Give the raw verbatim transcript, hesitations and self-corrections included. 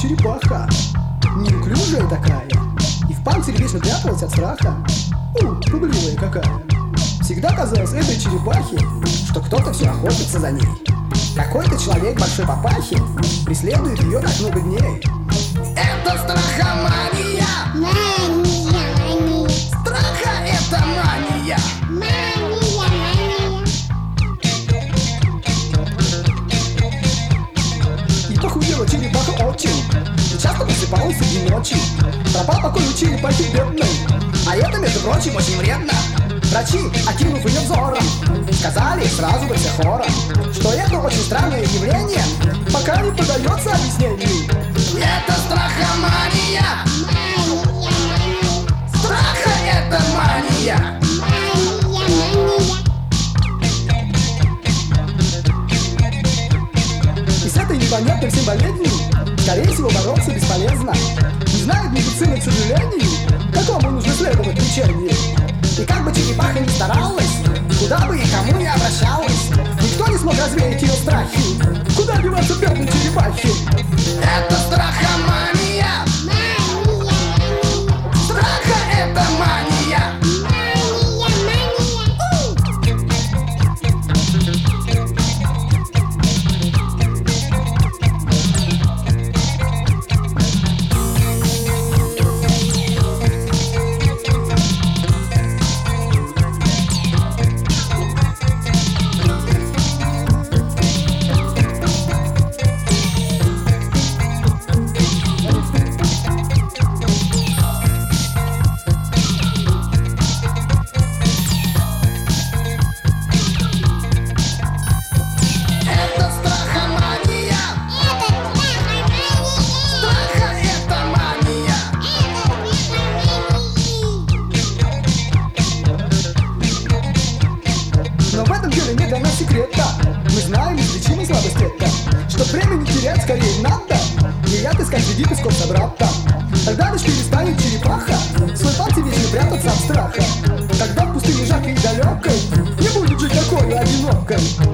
черепаха, неуклюжая такая, и в панцире вечно пряталась от страха. У, пугливая какая. Всегда казалось этой черепахе, что кто-то все охотится за ней. Какой-то человек большой папахи преследует ее так много дней. Это страхомания! Мания, мания, Страха — это мания! мания, мания. И похудела черепаха очень, и часто просыпалась среди ночи. Пропал покой у черепахи бедной, а это, между прочим, очень вредно. Врачи, окинув ее взором, сказали сразу во все хором, что это очень странное явление, пока не подается объяснению. Это страхомания! Мания, мания, Страха — это мания! мания, мания. И с этой непонятной всем болезнью, скорее всего, бороться бесполезно. Не знает медицины, к сожалению, какому нужно следовать лечению. И как бы черепаха ни старалась, куда бы и кому не обращалась, никто не смог развеять ее страхи. Куда деваться бедной черепахе? Это страхомания! Мания, мания, Страха — это мания! мания, мания. Это страхомания! Это страхомания. Страха — это мания! Но в этом деле не для нас секрета. Мы знаем излечимую слабость это, что времени терять скорее надо, и яд искать среди песков собрата. Тогда лишь перестанет черепаха свой пальцы вечно прятаться от страха. Тогда в пустыне жаркой и далекой не будет жить такой одинокой.